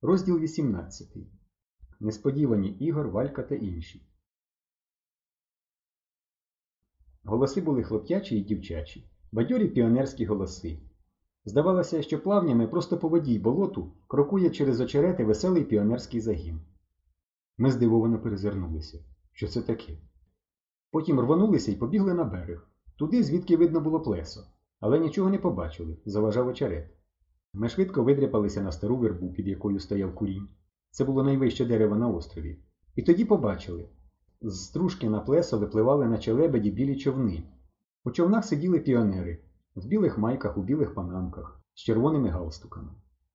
Розділ 18. Несподівані Ігор, Валька та інші. Голоси були хлоп'ячі і дівчачі, бадьорі піонерські голоси. Здавалося, що плавнями просто по воді й болоту крокує через очерети веселий піонерський загін. Ми здивовано перезирнулися. Що це таке? Потім рвонулися й побігли на берег. Туди, звідки видно було плесо. Але нічого не побачили, заважав очерет. Ми швидко видряпалися на стару вербу, під якою стояв курінь. Це було найвище дерево на острові. І тоді побачили. З стружки на плесо випливали наче лебеді білі човни. У човнах сиділи піонери. В білих майках, у білих панамках, з червоними галстуками.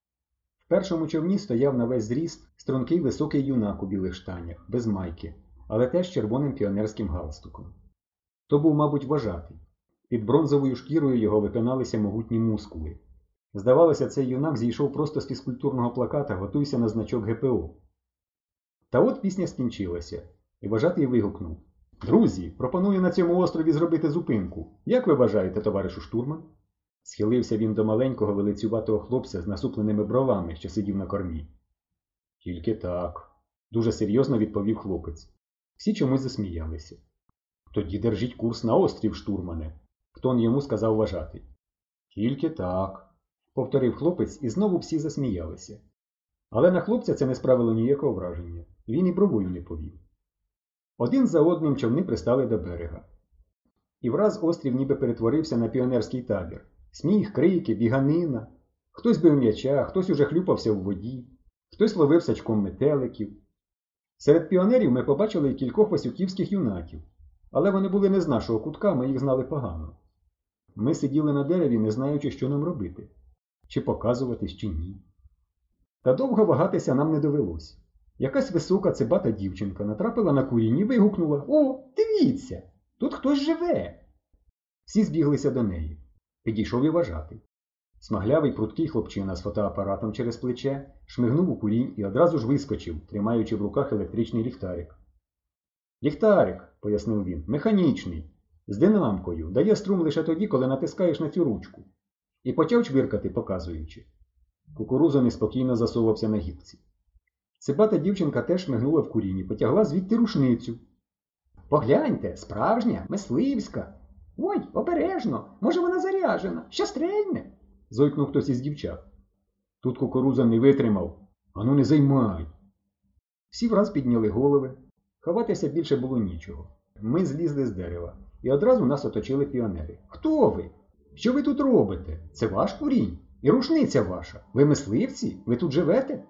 В першому човні стояв на весь зріст стрункий високий юнак у білих штанях, без майки, але теж з червоним піонерським галстуком. То був, мабуть, вожатий. Під бронзовою шкірою його випиналися могутні мускули. Здавалося, цей юнак зійшов просто з фізкультурного плаката «Готуйся на значок ГПО». Та от пісня скінчилася, і вожатий вигукнув: «Друзі, пропоную на цьому острові зробити зупинку. Як ви вважаєте, товаришу штурман?» Схилився він до маленького велицюватого хлопця з насупленими бровами, що сидів на кормі. «Тільки так», – дуже серйозно відповів хлопець. Всі чомусь засміялися. «Тоді держіть курс на острів, штурмане», – в тон йому сказав вожатий. «Тільки так», – повторив хлопець, і знову всі засміялися. Але на хлопця це не справило ніякого враження. Він і бровою не повів. Один за одним човни пристали до берега. І враз острів ніби перетворився на піонерський табір. Сміх, крики, біганина. Хтось бив м'яча, хтось уже хлюпався в воді, хтось ловив сачком метеликів. Серед піонерів ми побачили й кількох васюківських юнаків. Але вони були не з нашого кутка, ми їх знали погано. Ми сиділи на дереві, не знаючи, що нам робити. Чи показуватись, чи ні. Та довго вагатися нам не довелось. Якась висока цибата дівчинка натрапила на курінь і вигукнула: «О, дивіться! Тут хтось живе!» Всі збіглися до неї. Підійшов і вожатий. Смаглявий пруткий хлопчина з фотоапаратом через плече шмигнув у курінь і одразу ж вискочив, тримаючи в руках електричний ліхтарик. «Ліхтарик», – пояснив він, – «механічний, з динамкою, дає струм лише тоді, коли натискаєш на цю ручку». І почав чвиркати, показуючи. Кукуруза неспокійно засовався на гілці. Цибата дівчинка теж шмигнула в курінь і потягла звідти рушницю. «Погляньте, справжня, мисливська! Ой, обережно, може вона заряджена, що стрельне?» – зойкнув хтось із дівчат. Тут кукуруза не витримав. «Ану не займай!» Всі враз підняли голови. Ховатися більше було нічого. Ми злізли з дерева, і одразу нас оточили піонери. «Хто ви? Що ви тут робите? Це ваш курінь? І рушниця ваша? Ви мисливці? Ви тут живете?»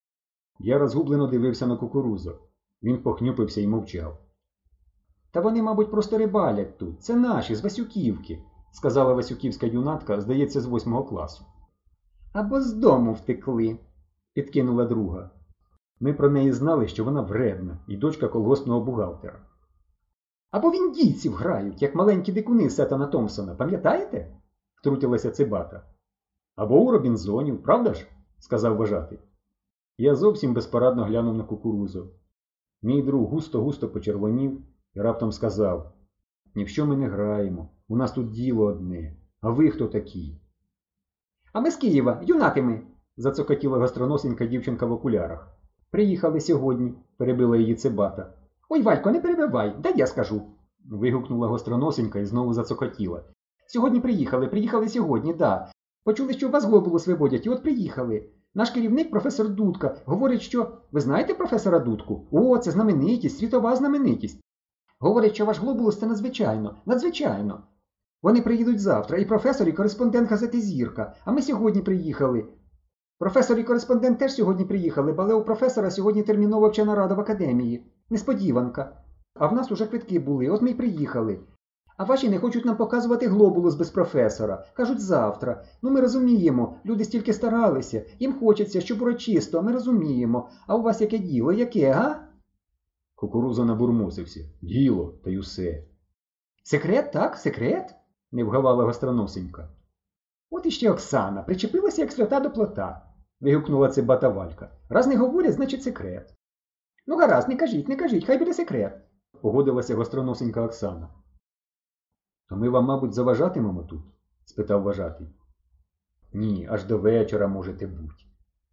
Я розгублено дивився на кукурузу. Він похнюпився і мовчав. «Та вони, мабуть, просто рибалять тут. Це наші, з Васюківки», – сказала васюківська юнатка, здається, з 8 класу. «Або з дому втекли», – підкинула друга. Ми про неї знали, що вона вредна і дочка колгоспного бухгалтера. «Або в індійців грають, як маленькі дикуни Сеттона Томпсона, пам'ятаєте?» – втрутилася цибата. «Або у Робінзонів, правда ж?» – сказав вожатий. Я зовсім безпорадно глянув на кукурузу. Мій друг густо-густо почервонів і раптом сказав: «Ні в що ми не граємо, у нас тут діло одне, а ви хто такі?» «А ми з Києва, юнати ми», – зацокотіла гостроносенька дівчинка в окулярах. «Приїхали сьогодні», – перебила її цибата. «Ой, Валько, не перебивай, дай я скажу», – вигукнула гостроносенька і знову зацокотіла. «Сьогодні приїхали сьогодні, да. Почули, що у вас глобулус виводять, і от приїхали. Наш керівник, професор Дудка, говорить, що... Ви знаєте професора Дудку? О, це знаменитість, світова знаменитість. Говорить, що ваш глобулус – це надзвичайно. Вони приїдуть завтра, і професор, і кореспондент газети «Зірка». А ми сьогодні приїхали. Професор і кореспондент теж сьогодні приїхали, але у професора сьогодні термінова вчена рада в академії. Несподіванка. А в нас уже квитки були, от ми й приїхали. А ваші не хочуть нам показувати глобулус без професора. Кажуть, завтра. Ну, ми розуміємо, люди стільки старалися. Їм хочеться, щоб урочисто, ми розуміємо. А у вас яке діло? Яке, га?» Кукуруза набурмосився. «Діло, та й усе». «Секрет, так? Секрет?» – не вгавала гостроносенька. «От іще Оксана, причепилася, як свята до плота», – вигукнула цибата Валька. «Раз не говорять, значить секрет». «Ну, гаразд, не кажіть, хай буде секрет», – погодилася гостроносенька Оксана. «То ми вам, мабуть, заважатимемо тут?» – спитав вожатий. «Ні, аж до вечора можете бути».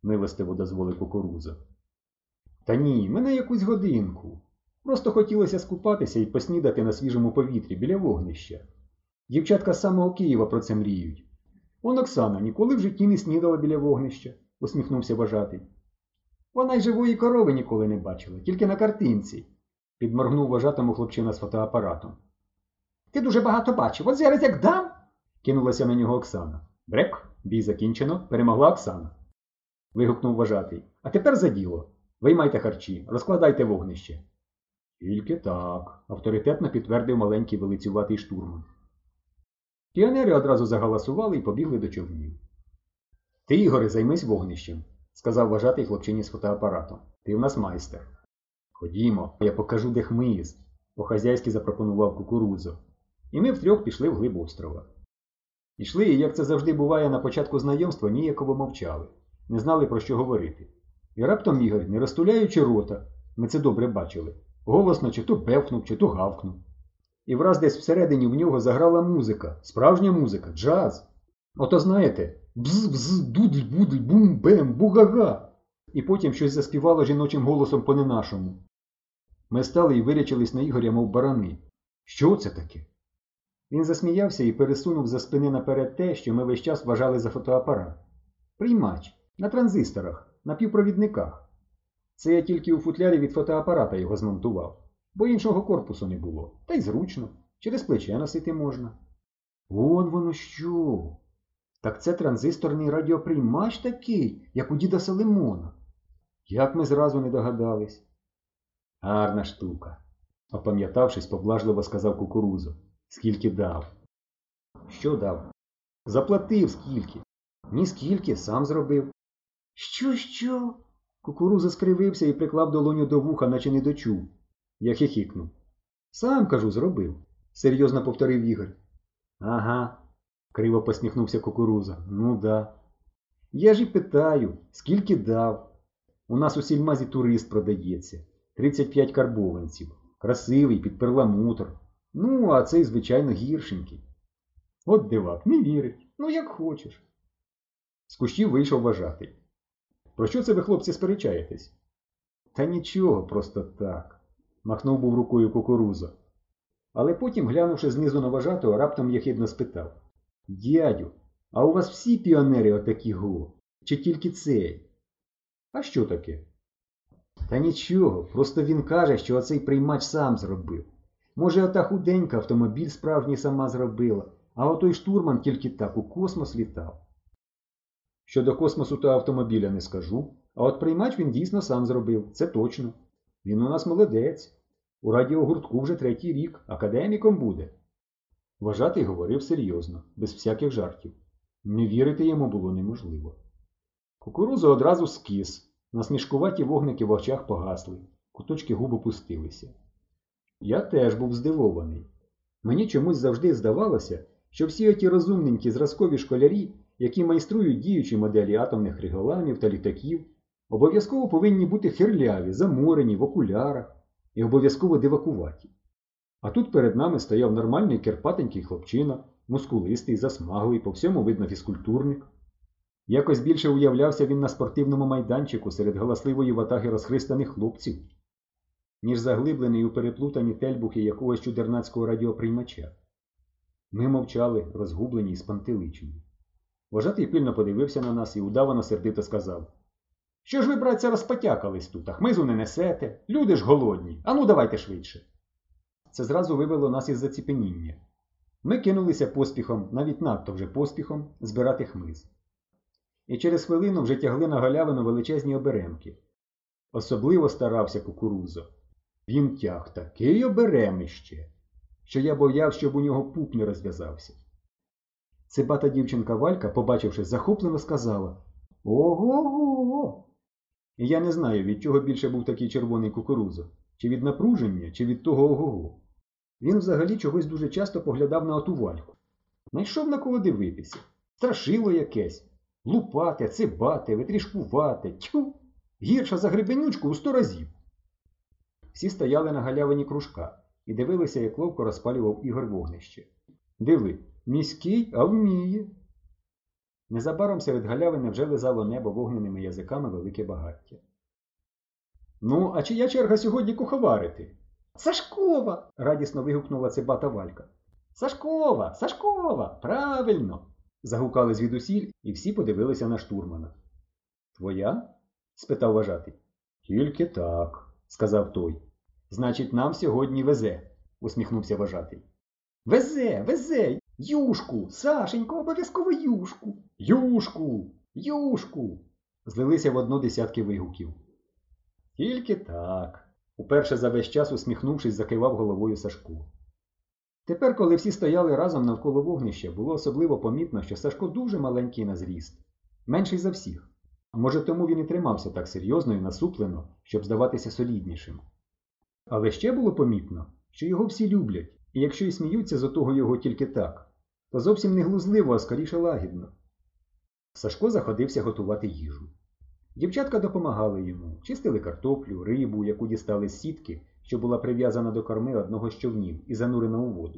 милостиво дозволив Кукуруза. Та ні, мене якусь годинку. Просто хотілося скупатися і поснідати на свіжому повітрі біля вогнища. Дівчатка з самого Києва про це мріють. Он Оксана ніколи в житті не снідала біля вогнища, усміхнувся вважатий. Вона й живої корови ніколи не бачила, тільки на картинці, підморгнув вважатому хлопчина з фотоапаратом. Ти дуже багато бачив, от зараз як дам, кинулася на нього Оксана. Брек, бій закінчено, перемогла Оксана. Вигукнув вважатий. А тепер за діло. Виймайте харчі, розкладайте вогнище. Тільки так, авторитетно підтвердив маленький велицюватий штурман. Піонери одразу загаласували і побігли до човнів. Ти, Ігоре, займись вогнищем, сказав вважатий хлопчині з фотоапаратом. Ти в нас майстер. Ходімо, я покажу, де хмиз, по-хазяйськи запропонував Кукурузо. І ми втрьох пішли вглиб острова. Ішли, і, як це завжди буває на початку знайомства, ніяково мовчали, не знали, про що говорити. І раптом Ігор, не розтуляючи рота, ми це добре бачили, голосно чи то бевкнув, чи то гавкнув. І враз десь всередині в нього заграла музика, справжня музика, джаз. Ото знаєте, бз-бз, дудль-будль, бум-бем, бугага. І потім щось заспівало жіночим голосом по-не-нашому. Ми стали і вирячились на Ігоря, мов барани. Що це таке? Він засміявся і пересунув за спини наперед те, що ми весь час вважали за фотоапарат. Приймач. На транзисторах, на півпровідниках. Це я тільки у футлярі від фотоапарата його змонтував, бо іншого корпусу не було. Та й зручно, через плече носити можна. Вон воно що! Так це транзисторний радіоприймач такий, як у діда Солимона. Як ми зразу не догадались. Гарна штука, опам'ятавшись, поблажливо сказав Кукурузо. Скільки дав? Що дав? Заплатив скільки. Ні скільки, сам зробив. Що? Кукуруза скривився і приклав долоню до вуха, наче не дочув. Я хихикнув. Сам, кажу, зробив, серйозно повторив Ігор. Ага, криво посміхнувся Кукуруза. Ну да. Я ж і питаю, скільки дав? У нас у сільмазі турист продається. 35 карбованців. Красивий, під перламутр. Ну, а цей, звичайно, гіршенький. От дивак, не вірить. Ну, як хочеш. З кущів вийшов вважатий. Про що це ви, хлопці, сперечаєтесь? Та нічого, просто так. Махнув був рукою Кукуруза. Але потім, глянувши знизу на вважатого, раптом єхидно спитав. Дядю, а у вас всі піонери отакі го? Чи тільки цей? А що таке? Та нічого, просто він каже, що оцей приймач сам зробив. Може, ота худенька автомобіль справжній сама зробила, а отой штурман тільки так у космос літав. Щодо космосу та автомобіля не скажу, а от приймач він дійсно сам зробив, це точно. Він у нас молодець. У радіогуртку вже 3-й рік, академіком буде. Вважатий говорив серйозно, без всяких жартів. Не вірити йому було неможливо. Кукуруза одразу скис, насмішкуваті вогники в очах погасли, куточки губ опустилися. Я теж був здивований. Мені чомусь завжди здавалося, що всі оті розумненькі зразкові школярі, які майструють діючі моделі атомних реголамів та літаків, обов'язково повинні бути хирляві, заморені, в окулярах і обов'язково дивакуваті. А тут перед нами стояв нормальний керпатенький хлопчина, мускулистий, засмаглий, по всьому видно фізкультурник. Якось більше уявлявся він на спортивному майданчику серед галасливої ватаги розхристаних хлопців, ніж заглиблений у переплутані тельбухи якогось чудернацького радіоприймача. Ми мовчали, розгублені й спантеличені. Вважатий пильно подивився на нас і удавано сердито сказав. Що ж ви, братця, розпотякались тут, а хмизу не несете? Люди ж голодні, ану давайте швидше. Це зразу вивело нас із заціпеніння. Ми кинулися поспіхом, навіть надто вже поспіхом, збирати хмиз. І через хвилину вже тягли на галявину величезні оберемки. Особливо старався Кукурузо. Він тяг такий оберемище, що я бояв, щоб у нього пуп не розв'язався. Цибата дівчинка Валька, побачивши, захоплено сказала «Ого-го!». І я не знаю, від чого більше був такий червоний Кукурузо. Чи від напруження, чи від того ого-го. Він взагалі чогось дуже часто поглядав на оту Вальку. Найшов на кого дивитися. Страшило якесь. Лупате, цибате, витрішкувате. Тьфу! Гірша за гребенючку у 100 разів. Всі стояли на галявині кружка і дивилися, як ловко розпалював Ігор вогнище. Диви, міський, а вміє. Незабаром серед галявини вже лизало небо вогненими язиками велике багаття. «Ну, а чия черга сьогодні куховарити?» «Сашкова!» – радісно вигукнула цибата Валька. «Сашкова! Сашкова! Правильно!» – загукали звідусіль, і всі подивилися на штурмана. «Твоя?» – спитав вожатий. «Тільки так», – сказав той. «Значить, нам сьогодні везе», – усміхнувся вожатий. «Везе! Везе! Юшку! Сашенько, обов'язково юшку! Юшку! Юшку!» Злилися в одно десятки вигуків. «Тільки так», – уперше за весь час усміхнувшись, закивав головою Сашко. Тепер, коли всі стояли разом навколо вогнища, було особливо помітно, що Сашко дуже маленький на зріст. Менший за всіх. Може, тому він і тримався так серйозно і насуплено, щоб здаватися соліднішим. Але ще було помітно, що його всі люблять, і якщо й сміються з отого його тільки так, то зовсім не глузливо, а скоріше лагідно. Сашко заходився готувати їжу. Дівчатка допомагали йому, чистили картоплю, рибу, яку дістали з сітки, що була прив'язана до корми одного з човнів і занурена у воду.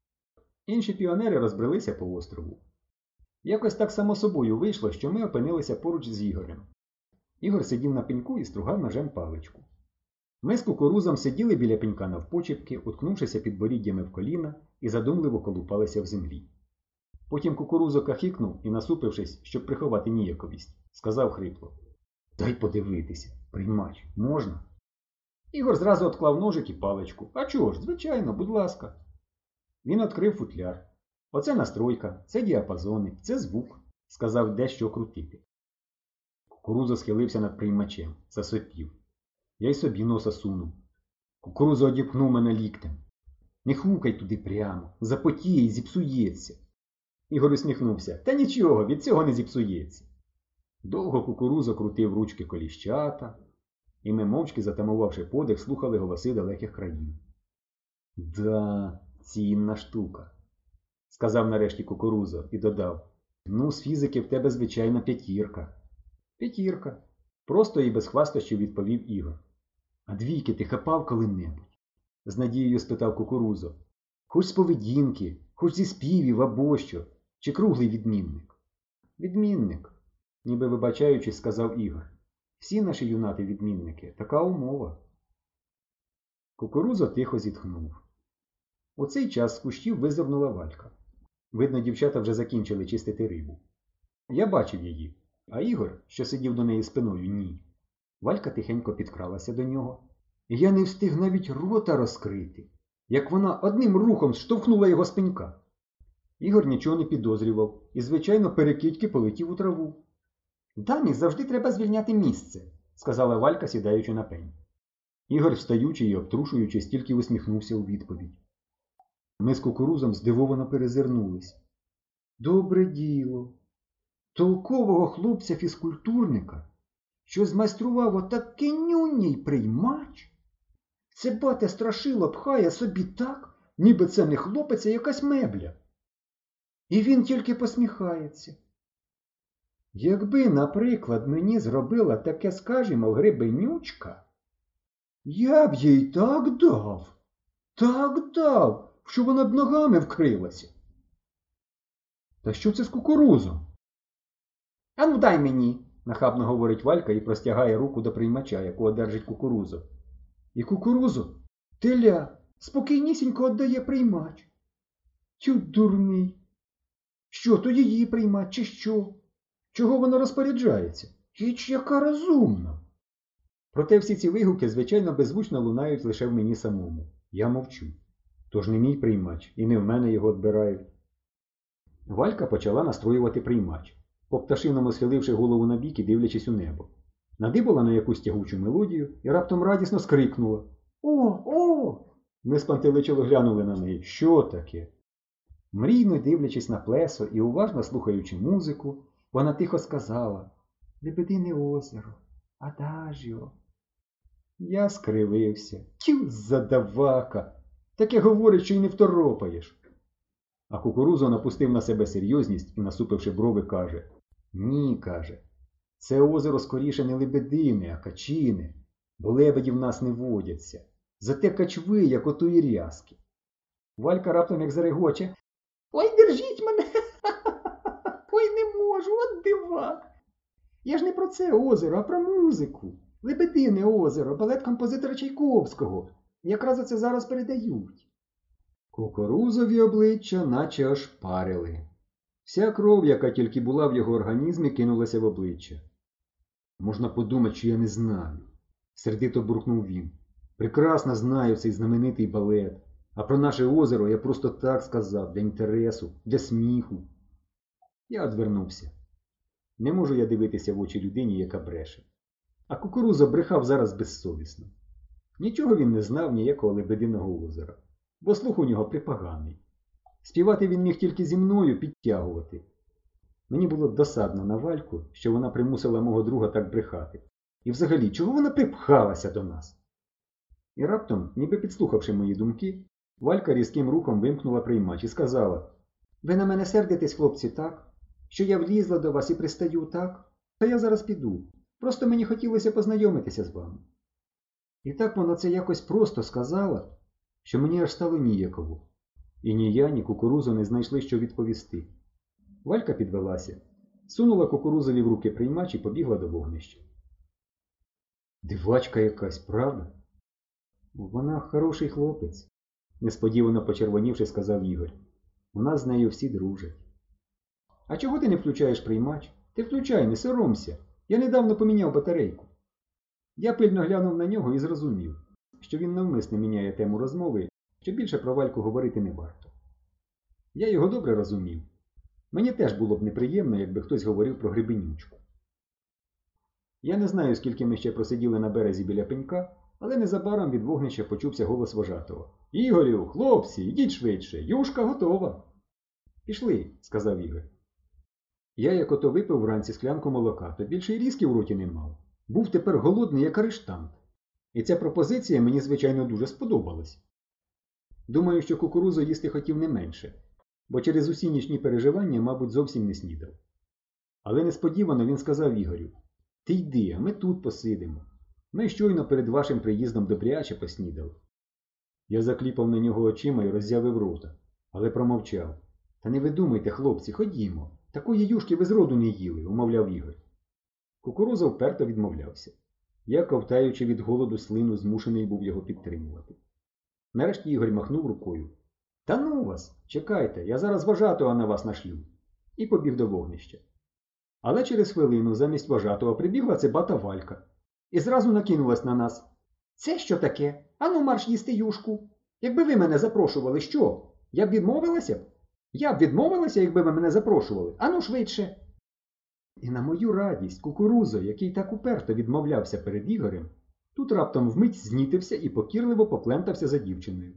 Інші піонери розбрелися по острову. Якось так само собою вийшло, що ми опинилися поруч з Ігорем. Ігор сидів на пеньку і стругав ножем паличку. Ми з кукурузом сиділи біля пенька навпочепки, уткнувшися підборіддями в коліна і задумливо колупалися в землі. Потім кукурузо кахикнув і, насупившись, щоб приховати ніяковість, сказав хрипло: «Дай подивитися, приймач, можна?» Ігор зразу отклав ножик і паличку. «А чого ж, звичайно, будь ласка». Він відкрив футляр. «Оце настройка, це діапазони, це звук», – сказав дещо крутити. Кукурузо схилився над приймачем, засопів. Я й собі носа сунув. Кукурузо одіпнув мене ліктем. «Не хукай туди прямо, запотіє і зіпсується». Ігор усміхнувся. «Та нічого, від цього не зіпсується». Довго кукурузо крутив ручки коліщата, і ми, мовчки затамувавши подих, слухали голоси далеких країн. «Да, цінна штука», – сказав нарешті кукурузо і додав: «Ну, з фізики в тебе, звичайно, 5. «5. Просто і без хвастощів відповів Ігор. «А 2 ти хапав коли-небудь?» – з надією спитав кукурузо. «Хоч з поведінки, хоч зі співів або що, чи круглий відмінник?» «Відмінник», – ніби вибачаючись, сказав Ігор. «Всі наші юнати відмінники, така умова». Кукурузо тихо зітхнув. У цей час з кущів визирнула Валька. Видно, дівчата вже закінчили чистити рибу. Я бачив її, а Ігор, що сидів до неї спиною, ні. Валька тихенько підкралася до нього. І я не встиг навіть рота розкрити, як вона одним рухом штовхнула його з пенька. Ігор нічого не підозрював і, звичайно, перекидьки полетів у траву. «Дамі завжди треба звільняти місце», – сказала Валька, сідаючи на пень. Ігор, встаючи і обтрушуючись, тільки усміхнувся у відповідь. Ми з кукурузом здивовано перезирнулись. Добре діло. Толкового хлопця-фізкультурника, що змайстрував отакенюній приймач, це бате страшило пхає собі так, ніби це не хлопець, а якась мебля. І він тільки посміхається. Якби, наприклад, мені зробила таке, скажімо, гребенючка, я б їй так дав, що вона б ногами вкрилася. Та що це з кукурузом? «Ану дай мені», – нахабно говорить Валька і простягає руку до приймача, якого держить кукурузо. І кукурузо, теля, спокійнісінько віддає приймач. Тю, дурний. Що, то її приймач, чи що? Чого вона розпоряджається? Іч, яка розумна. Проте всі ці вигуки, звичайно, беззвучно лунають лише в мені самому. Я мовчу. Тож не мій приймач, і не в мене його відбирають. Валька почала настроювати приймач, по-пташиному схиливши голову на бік і дивлячись у небо. Надибала на якусь тягучу мелодію і раптом радісно скрикнула. «О! Ми спантеличило глянули на неї. Що таке? Мрійно дивлячись на плесо і уважно слухаючи музику, вона тихо сказала: «Лебедине озеро, адажіо». Я скривився. Тю, задавака! Таке говорить, що й не второпаєш. А кукурузо напустив на себе серйозність і, насупивши брови, каже: «Ні, – каже, – це озеро скоріше не лебедине, а качине, бо лебеді в нас не водяться. Зате качви, як отої рязки». Валька раптом як зарегоче: «Ой, держіть мене! Ой, не можу!» можу, от дивак. Я ж не про це озеро, а про музику. Лебедине озеро, балет композитора Чайковського. Якраз оце зараз передають. Кукурузові обличчя наче ошпарили. Вся кров, яка тільки була в його організмі, кинулася в обличчя. Можна подумати, що я не знаю. Сердито буркнув він. Прекрасно знаю цей знаменитий балет. А про наше озеро я просто так сказав, для інтересу, для сміху. Я одвернувся. Не можу я дивитися в очі людині, яка бреше. А Кукуруза брехав зараз безсовісно. Нічого він не знав ніякого Лебединого озера, бо слух у нього припоганий. Співати він міг тільки зі мною, підтягувати. Мені було досадно на Вальку, що вона примусила мого друга так брехати. І взагалі, чого вона припхалася до нас? І раптом, ніби підслухавши мої думки, Валька різким рухом вимкнула приймач і сказала: «Ви на мене сердитесь, хлопці, так? Що я влізла до вас і пристаю, так? Та я зараз піду. Просто мені хотілося познайомитися з вами». І так вона це якось просто сказала, що мені аж стало ніяково. І ні я, ні Кукурузу не знайшли, що відповісти. Валька підвелася, сунула Кукурузові в руки приймач і побігла до вогнища. Дивачка якась, правда? Вона хороший хлопець, несподівано почервонівши, сказав Ігор. У нас з нею всі дружать. А чого ти не включаєш приймач? Ти включай, не соромся. Я недавно поміняв батарейку. Я пильно глянув на нього і зрозумів, що він навмисно міняє тему розмови, що більше про Вальку говорити не варто. Я його добре розумів. Мені теж було б неприємно, якби хтось говорив про Гребенючку. Я не знаю, скільки ми ще просиділи на березі біля пенька, але незабаром від вогнища почувся голос вожатого. «Ігорю, хлопці, ідіть швидше, юшка готова!» «Пішли», – сказав Ігор. Я, як ото випив вранці склянку молока, то більше й різки в роті не мав. Був тепер голодний, як арештант. І ця пропозиція мені, звичайно, дуже сподобалась. Думаю, що Кукурузу їсти хотів не менше, бо через усі нічні переживання, мабуть, зовсім не снідав. Але несподівано він сказав Ігорю: «Ти йди, а ми тут посидимо. Ми щойно перед вашим приїздом добряче поснідали». Я закліпав на нього очима і роззявив рота, але промовчав. «Та не ви думайте, хлопці, ходімо. Такої юшки ви зроду не їли», – умовляв Ігор. Кукуруза вперто відмовлявся. Я, ковтаючи від голоду слину, змушений був його підтримувати. Нарешті Ігор махнув рукою. «Та ну вас! Чекайте, я зараз вожатого на вас нашлю!» І побіг до вогнища. Але через хвилину замість вожатого прибігла цибата Валька. І зразу накинулась на нас. «Це що таке? Ану марш їсти юшку! Якби ви мене запрошували, що? Я б відмовилася б? Я б відмовилася, якби ви мене запрошували? Ану швидше!» І на мою радість Кукурузо, який так уперто відмовлявся перед Ігорем, тут раптом вмить знітився і покірливо поплентався за дівчиною.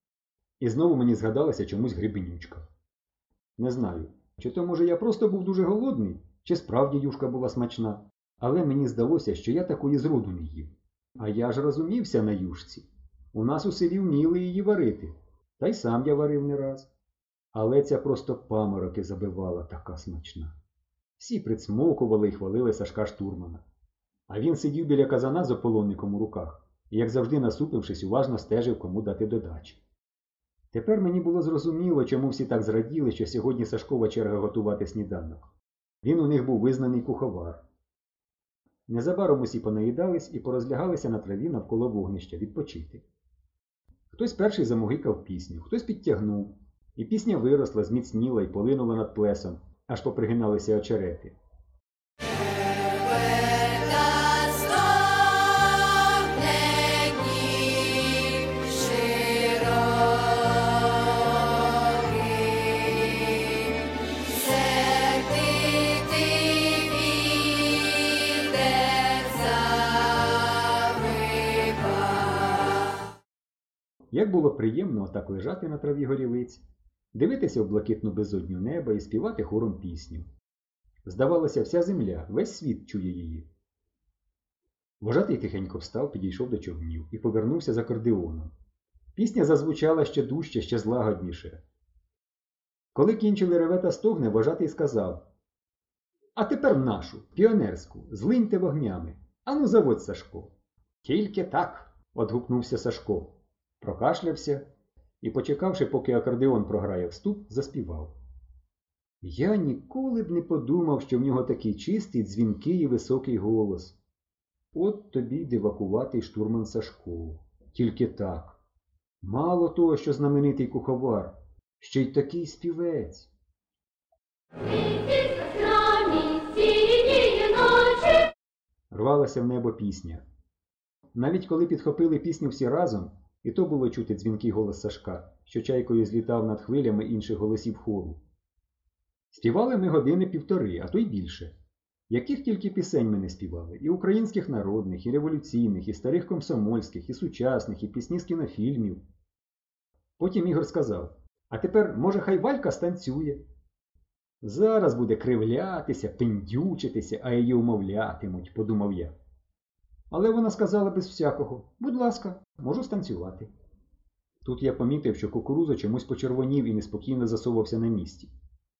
І знову мені згадалася чомусь Гребенючка. Не знаю, чи то, може, я просто був дуже голодний, чи справді юшка була смачна, але мені здалося, що я такої зроду не їв. А я ж розумівся на юшці. У нас у селі вміли її варити, та й сам я варив не раз. Але ця просто памороки забивала, така смачна. Всі прицмокували і хвалили Сашка Штурмана. А він сидів біля казана з ополонником у руках і, як завжди насупившись, уважно стежив, кому дати додачі. Тепер мені було зрозуміло, чому всі так зраділи, що сьогодні Сашкова черга готувати сніданок. Він у них був визнаний куховар. Незабаром усі понаїдались і порозлягалися на траві навколо вогнища відпочити. Хтось перший замугикав пісню, хтось підтягнув, і пісня виросла, зміцніла і полинула над плесом, аж попригиналися очерети. Як було приємно отак лежати на траві горілиць, дивитися в блакитну безодню неба і співати хором пісню. Здавалося, вся земля, весь світ чує її. Вожатий тихенько встав, підійшов до човнів і повернувся з акордеоном. Пісня зазвучала ще дужче, ще злагодніше. Коли кінчили реве та стогне, вожатий сказав: «А тепер нашу, піонерську, злиньте вогнями. Ану заводь, Сашко». «Тільки так», – одгукнувся Сашко. Прокашлявся і, почекавши, поки акордеон програє вступ, заспівав. Я ніколи б не подумав, що в нього такий чистий, дзвінкий і високий голос. От тобі й дивакуватий штурман Сашко. Тільки так. Мало того, що знаменитий куховар, ще й такий співець. Рвалася в небо пісня. Навіть коли підхопили пісню всі разом, і то було чути дзвінкий голос Сашка, що чайкою злітав над хвилями інших голосів хору. Співали ми години півтори, а то й більше. Яких тільки пісень ми не співали, і українських народних, і революційних, і старих комсомольських, і сучасних, і пісні з кінофільмів. Потім Ігор сказав, а тепер, може, хай Валька станцює. Зараз буде кривлятися, пиндючитися, а її умовлятимуть, подумав я. Але вона сказала без всякого, будь ласка, можу станцювати. Тут я помітив, що кукуруза чомусь почервонів і неспокійно засовався на місці.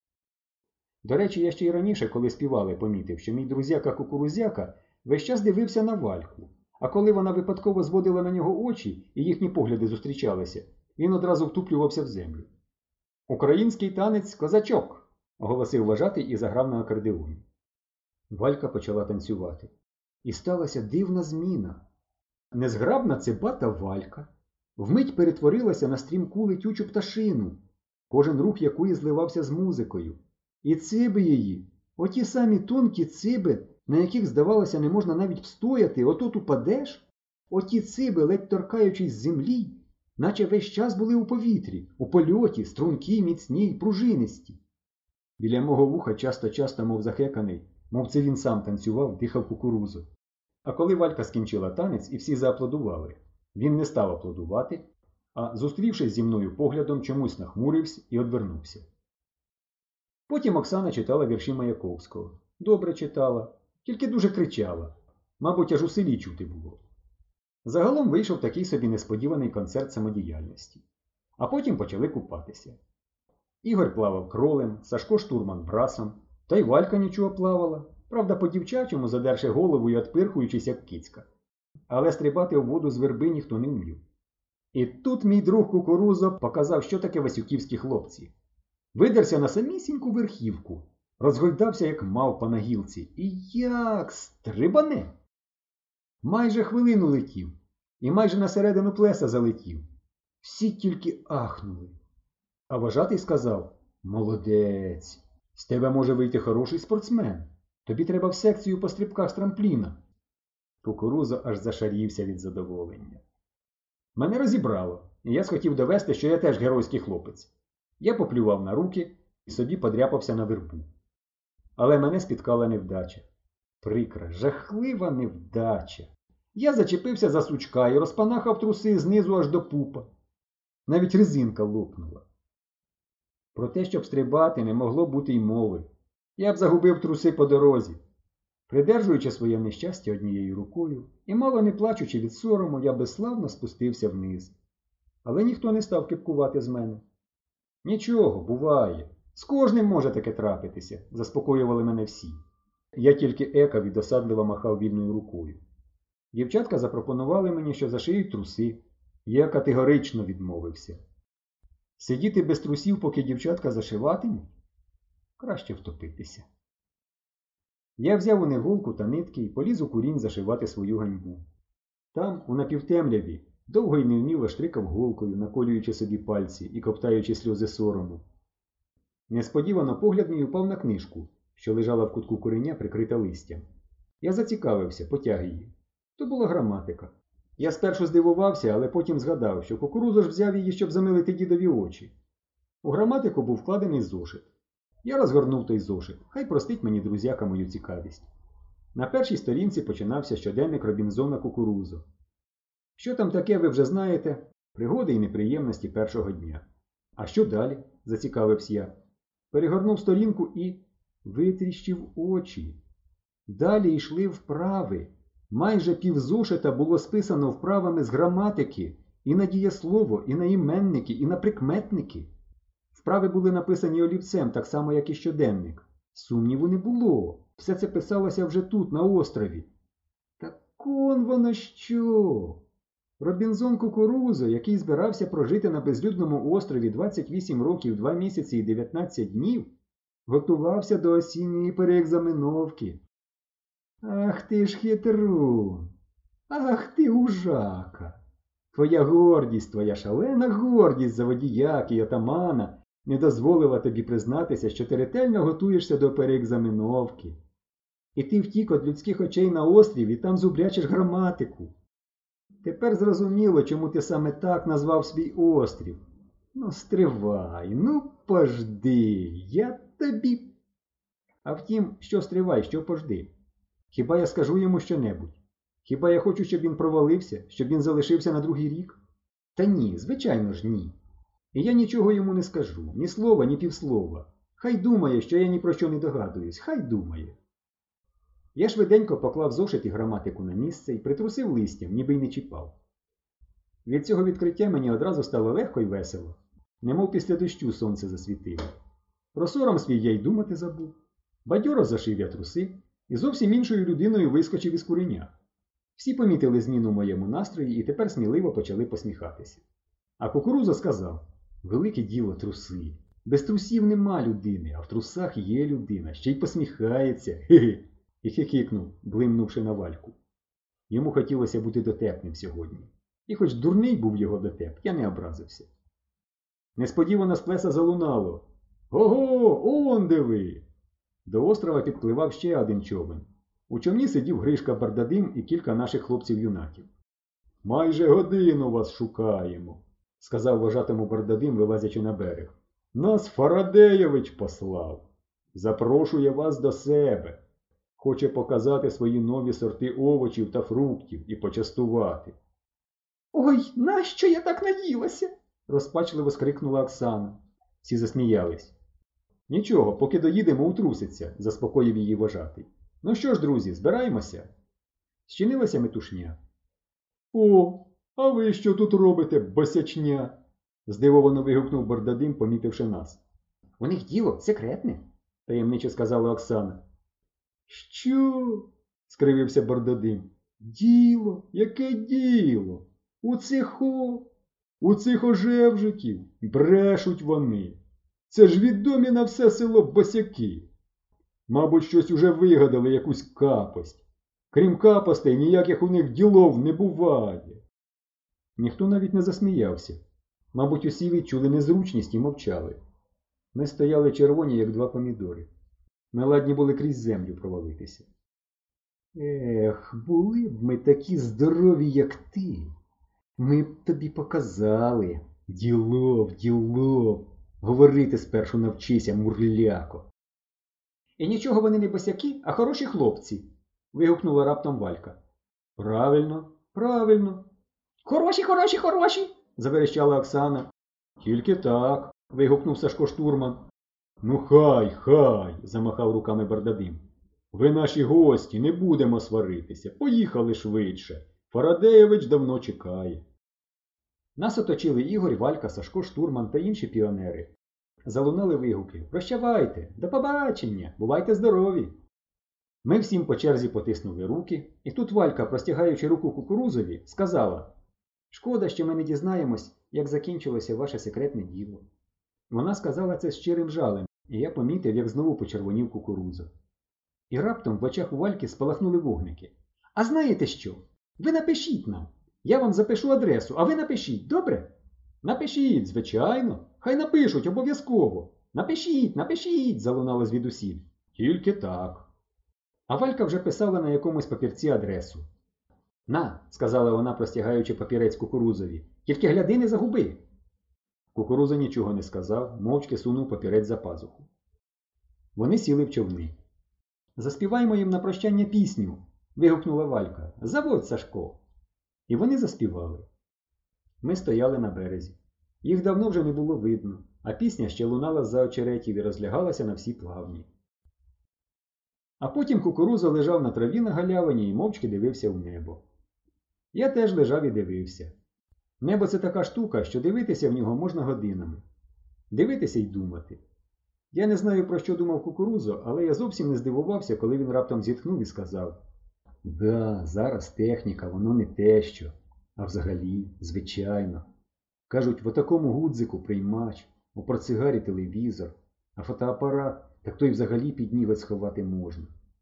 До речі, я ще й раніше, коли співали, помітив, що мій друзяка-кукурузяка весь час дивився на Вальку, а коли вона випадково зводила на нього очі і їхні погляди зустрічалися, він одразу втуплювався в землю. «Український танець козачок!» – оголосив вважатий і заграв на акордеоні. Валька почала танцювати. І сталася дивна зміна. Незграбна цибата Валька вмить перетворилася на стрімку летючу пташину, кожен рух якої зливався з музикою. І циби її, оті самі тонкі циби, на яких, здавалося, не можна навіть встояти, отут упадеш, оті циби, ледь торкаючись землі, наче весь час були у повітрі, у польоті, стрункі, міцні й пружинисті. Біля мого вуха часто-часто, мов захеканий, мов це він сам танцював, дихав кукурузу. А коли Валька скінчила танець і всі зааплодували, він не став аплодувати, а, зустрівшись зі мною поглядом, чомусь нахмурився і одвернувся. Потім Оксана читала вірші Маяковського. Добре читала, тільки дуже кричала. Мабуть, аж у селі чути було. Загалом вийшов такий собі несподіваний концерт самодіяльності. А потім почали купатися. Ігор плавав кролем, Сашко штурман брасом, та й Валька нічого плавала. Правда, по-дівчачому, задерши голову і отпирхуючись, як кицька. Але стрибати в воду з верби ніхто не вмів. І тут мій друг Кукурузо показав, що таке васюківські хлопці. Видерся на самісіньку верхівку, розгойдався, як мавпа на гілці, і як стрибане. Майже хвилину летів, і майже на середину плеса залетів. Всі тільки ахнули. А вважатий сказав, молодець, з тебе може вийти хороший спортсмен. Тобі треба в секцію по стрибках з трампліна. Кукурузо аж зашарівся від задоволення. Мене розібрало, і я схотів довести, що я теж геройський хлопець. Я поплював на руки і собі подряпався на вербу. Але мене спіткала невдача. Прикра, жахлива невдача. Я зачепився за сучка і розпанахав труси знизу аж до пупа. Навіть резинка лопнула. Про те, щоб стрибати, не могло бути й мови. Я б загубив труси по дорозі. Придержуючи своє нещастя однією рукою і мало не плачучи від сорому, я безславно спустився вниз. Але ніхто не став кепкувати з мене. Нічого, буває. З кожним може таке трапитися, заспокоювали мене всі. Я тільки екав і досадливо махав вільною рукою. Дівчатка запропонували мені, що зашиють труси. Я категорично відмовився. Сидіти без трусів, поки дівчатка зашиватимуть? Краще втопитися. Я взяв у них голку та нитки і поліз у курінь зашивати свою ганьбу. Там, у напівтемряві, довго й невміло штрикав голкою, наколюючи собі пальці і коптаючи сльози сорому. Несподівано погляд мій упав на книжку, що лежала в кутку куреня, прикрита листям. Я зацікавився, потяг її. То була граматика. Я спершу здивувався, але потім згадав, що Кукурузо ж взяв її, щоб замилити дідові очі. У граматику був вкладений зошит. Я розгорнув той зошит, хай простить мені друзяка мою цікавість. На першій сторінці починався щоденник Робінзона Кукурузо. Що там таке, ви вже знаєте, пригоди і неприємності першого дня. А що далі? Зацікавився я. Перегорнув сторінку і витріщив очі. Далі йшли вправи. Майже півзошита було списано вправами з граматики, і на дієслово, і на іменники, і на прикметники. Вправи були написані олівцем, так само, як і щоденник. Сумніву не було. Все це писалося вже тут, на острові. Так он воно що? Робінзон Кукурузо, який збирався прожити на безлюдному острові 28 років, 2 місяці і 19 днів, Готувався до осінньої переекзаменовки. Ах ти ж хитрун! Ах ти ужака! Твоя гордість, твоя шалена гордість за водіяки й отамана не дозволила тобі признатися, що ти ретельно готуєшся до переекзаменовки. І ти втік від людських очей на острів і там зубрячиш граматику. Тепер зрозуміло, чому ти саме так назвав свій острів. Ну, стривай, ну, пожди, я тобі... А втім, що стривай, що пожди? Хіба я скажу йому що-небудь? Хіба я хочу, щоб він провалився, щоб він залишився на другий рік? Та ні, звичайно ж ні. І я нічого йому не скажу, ні слова, ні півслова. Хай думає, що я ні про що не догадуюсь, хай думає. Я швиденько поклав зошит і граматику на місце і притрусив листям, ніби й не чіпав. Від цього відкриття мені одразу стало легко й весело, немов після дощу сонце засвітило. Про сором свій я й думати забув. Бадьоро зашив я труси і зовсім іншою людиною вискочив із куреня. Всі помітили зміну в моєму настрої і тепер сміливо почали посміхатися. А Кукуруза сказав: велике діло труси. Без трусів нема людини, а в трусах є людина, ще й посміхається. Хе-хе. І хихикнув, блимнувши на Вальку. Йому хотілося бути дотепним сьогодні. І хоч дурний був його дотеп, я не образився. Несподівано з плеса залунало: «Ого, он де ви!» До острова підпливав ще один човен. У човні сидів Гришка Бардадим і кілька наших хлопців-юнаків. «Майже годину вас шукаємо», – сказав вожатому Бардадим, вилазячи на берег. «Нас Фарадеєвич послав. Запрошує вас до себе. Хоче показати свої нові сорти овочів та фруктів і почастувати». «Ой, нащо я так наїлася?» – розпачливо скрикнула Оксана. Всі засміялись. «Нічого, поки доїдемо, утруситься», – заспокоїв її вожатий. «Ну що ж, друзі, збираємося?» Щинилася метушня. «О, а ви що тут робите, босячня?» – здивовано вигукнув Бардадим, помітивши нас. «У них діло секретне», – таємниче сказала Оксана. «Що?» – скривився Бардадим. «Діло? Яке діло? У цих ожевжиків брешуть вони. Це ж відомі на все село босяки. Мабуть, щось уже вигадали, якусь капость. Крім капостей, ніяких у них ділов не буває». Ніхто навіть не засміявся. Мабуть, усі відчули незручність і мовчали. Ми стояли червоні, як два помідори. Ми ладні були крізь землю провалитися. «Ех, були б ми такі здорові, як ти. Ми б тобі показали. Ділов. Говорити спершу навчися, мурляко». «І нічого вони не босяки, а хороші хлопці», – вигукнула раптом Валька. Правильно. Хороші, – заверещала Оксана. «Тільки так», – вигукнув Сашко штурман. «Ну хай, – замахав руками Бардадим. «Ви наші гості, не будемо сваритися. Поїхали швидше. Фарадеєвич давно чекає». Нас оточили Ігор, Валька, Сашко штурман та інші піонери. Залунали вигуки: «Прощавайте! До побачення! Бувайте здорові!» Ми всім по черзі потиснули руки, і тут Валька, простягаючи руку Кукурузові, сказала: «Шкода, що ми не дізнаємось, як закінчилося ваше секретне діло». Вона сказала це з щирим жалем, і я помітив, як знову почервонів Кукуруза. І раптом в очах у Вальки спалахнули вогники. «А знаєте що? Ви напишіть нам. Я вам запишу адресу, а ви напишіть, добре?» «Напишіть, звичайно. Хай напишуть, обов'язково. Напишіть, – залунало звідусіль. «Тільки так». А Валька вже писала на якомусь папірці адресу. «На», – сказала вона, простягаючи папірець Кукурузові, – «тільки гляди, не загуби». Кукуруза нічого не сказав, мовчки сунув папірець за пазуху. Вони сіли в човни. «Заспіваймо їм на прощання пісню», – вигукнула Валька. «Заводь, Сашко». І вони заспівали. Ми стояли на березі. Їх давно вже не було видно, а пісня ще лунала з-за очеретів і розлягалася на всі плавні. А потім Кукуруза лежав на траві на галявині і мовчки дивився в небо. Я теж лежав і дивився. Небо – це така штука, що дивитися в нього можна годинами. Дивитися й думати. Я не знаю, про що думав Кукурузо, але я зовсім не здивувався, коли він раптом зітхнув і сказав: «Да, зараз техніка, воно не те що. А взагалі, звичайно. Кажуть, в отакому гудзику приймач, у портсигарі телевізор, а фотоапарат Так то й взагалі піднівець сховати можна.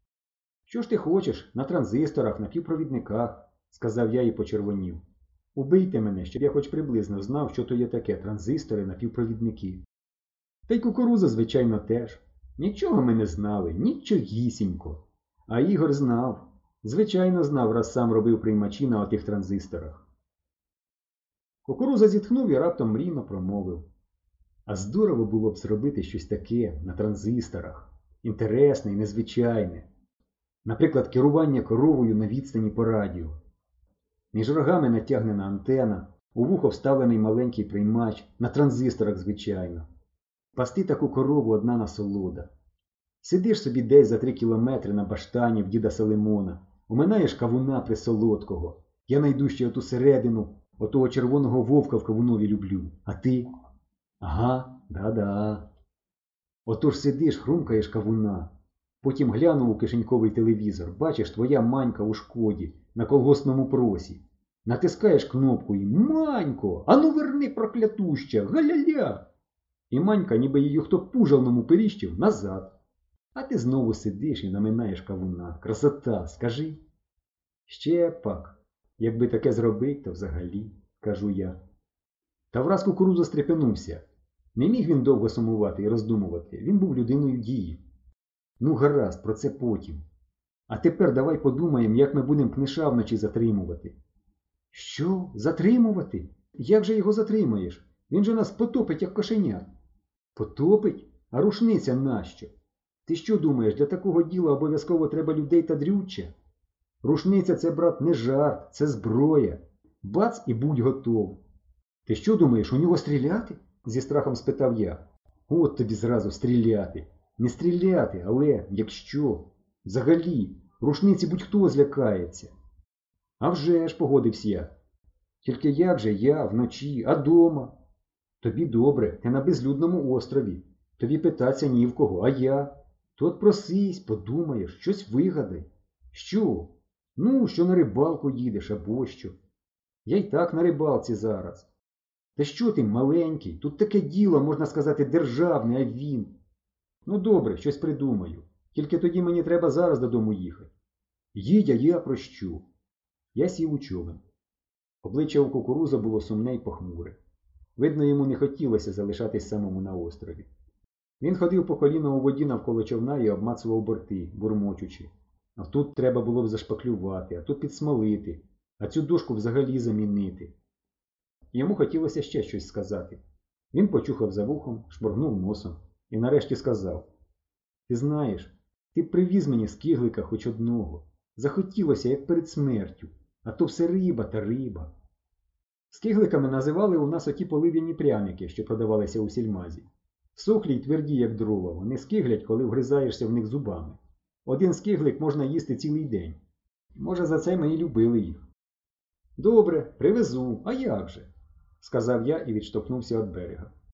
Що ж ти хочеш? На транзисторах, на півпровідниках, сказав я і почервонів. Убийте мене, щоб я хоч приблизно знав, що то є таке транзистори на півпровідники. Та й кукурудза, звичайно, теж. Нічого ми не знали, нічогісінько. А Ігор знав. Звичайно знав, раз сам робив приймачі на отих транзисторах. Кукурудза зітхнув і раптом мрійно промовив. А здорово було б зробити щось таке на транзисторах. Інтересне і незвичайне. Наприклад, керування коровою на відстані по радіо. Між рогами натягнена антена, у вухо вставлений маленький приймач, на транзисторах, звичайно. Пасти таку корову одна насолода. Сидиш собі десь за 3 кілометри на баштані в діда Салимона, оминаєш кавуна присолодкого. Я найду ще оту середину, отого червоного вовка в кавунові люблю. А ти? Ага, да-да. Отож сидиш, хрумкаєш кавуна. Потім глянув у кишеньковий телевізор, бачиш, твоя Манька у шкоді, на колгоспному просі. Натискаєш кнопку і «Манько, ану верни, проклятуща, галя-ля!» І Манька, ніби її хто пужалному періщив, назад. А ти знову сидиш і наминаєш кавуна. Красота, скажи. Ще пак, якби таке зробить, то взагалі, кажу я. Та враз кукурудза стрепенувся. Не міг він довго сумувати і роздумувати, він був людиною дії. Ну гаразд, про це потім. А тепер давай подумаємо, як ми будемо книша вночі затримувати. Що? Затримувати? Як же його затримаєш? Він же нас потопить, як кошенят. Потопить? А рушниця нащо? Ти що думаєш, для такого діла обов'язково треба людей та дрюччя? Рушниця – це, брат, не жарт, це зброя. Бац і будь готов. Ти що думаєш, у нього стріляти? Зі страхом спитав я. От тобі зразу стріляти. Не стріляти, але якщо. Взагалі, рушниці будь-хто злякається. А вже ж, погодився я. Тільки як же я вночі, а дома? Тобі добре, ти на безлюдному острові. Тобі питаться ні в кого, а я? Тут просись, подумаєш, щось вигадай. Що? Ну, що на рибалку їдеш, або що. Я й так на рибалці зараз. Та що ти, маленький, тут таке діло, можна сказати, державне, а він. Ну добре, щось придумаю. Тільки тоді мені треба зараз додому їхати. Їдь, а я про що? Я сів у човен. Обличчя у кукурудза було сумне й похмуре. Видно, йому не хотілося залишатись самому на острові. Він ходив по коліна у воді навколо човна і обмацував борти, бурмочучи. А тут треба було б зашпаклювати, а тут підсмолити, а цю дошку взагалі замінити. Йому хотілося ще щось сказати. Він почухав за вухом, шморгнув носом і нарешті сказав. Ти знаєш, ти б привіз мені з кіглика хоч одного. Захотілося, як перед смертю. А то все риба та риба. Скигликами називали у нас оті полив'яні пряники, що продавалися у сільмазі. Сухлі й тверді, як дрова, вони скиглять, коли вгризаєшся в них зубами. Один скиглик можна їсти цілий день. Може, за це ми і любили їх. Добре, привезу, а як же? Сказав я і відштовхнувся від берега.